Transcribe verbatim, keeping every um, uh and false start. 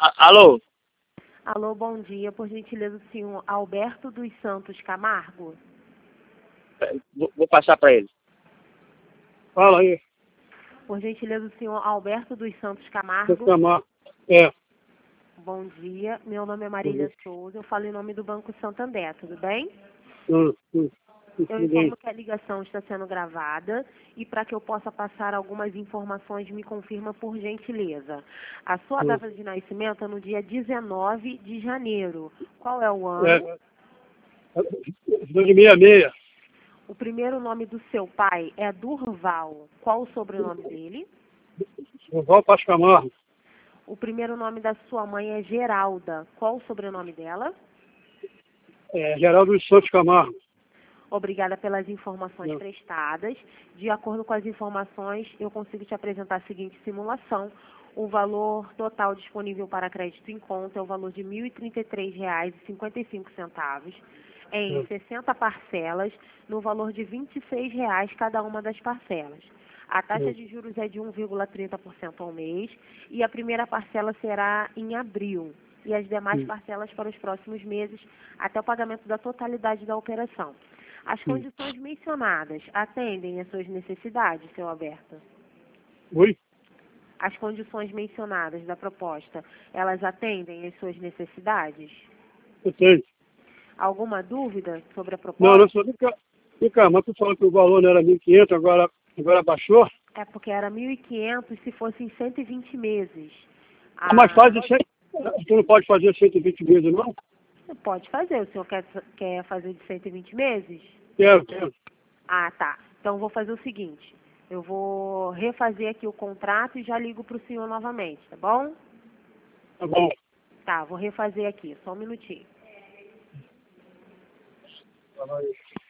A- Alô? Alô, bom dia. Por gentileza, o senhor Alberto dos Santos Camargo? Vou, vou passar para ele. Fala aí. Por gentileza, o senhor Alberto dos Santos Você Camargo? chamar. É. Bom dia. Meu nome é Marília Uhum. Souza. Eu falo em nome do Banco Santander, tudo bem? Hum, hum. Eu Tudo bem. informo que a ligação está sendo gravada e para que eu possa passar algumas informações, me confirma por gentileza. A sua Hum. data de nascimento é no dia dezenove de janeiro. Qual é o ano? É. Estou de meia meia. O primeiro nome do seu pai é Durval. Qual o sobrenome dele? Durval Paz Camargo. O primeiro nome da sua mãe é Geralda. Qual o sobrenome dela? É, Geraldo dos Santos Camargo. Obrigada pelas informações Não. prestadas. De acordo com as informações, eu consigo te apresentar a seguinte simulação. O valor total disponível para crédito em conta é o valor de mil e trinta e três reais e cinquenta e cinco centavos em Hum. sessenta parcelas, no valor de vinte e seis reais cada uma das parcelas. A taxa Hum. de juros é de um vírgula trinta por cento ao mês e a primeira parcela será em abril e as demais Hum. parcelas para os próximos meses até o pagamento da totalidade da operação. As Hum. condições mencionadas atendem às suas necessidades, seu Alberto? Oi? As condições mencionadas da proposta, elas atendem às suas necessidades? Eu tenho. Alguma dúvida sobre a Não, proposta? não sou. Fica, fica, mas tu falou que o valor não era mil e quinhentos, agora, agora baixou. É porque era mil e quinhentos se fosse em cento e vinte meses. Ah, mas Ah, faz de cem. Tu não pode fazer cento e vinte vezes, não? pode fazer. O senhor quer, quer fazer de cento e vinte meses? Quero, quero. Ah, tá. Então, vou fazer o seguinte. Eu vou refazer aqui o contrato e já ligo para o senhor novamente, tá bom? Tá bom. Tá, vou refazer aqui. Só um minutinho. Tá bom.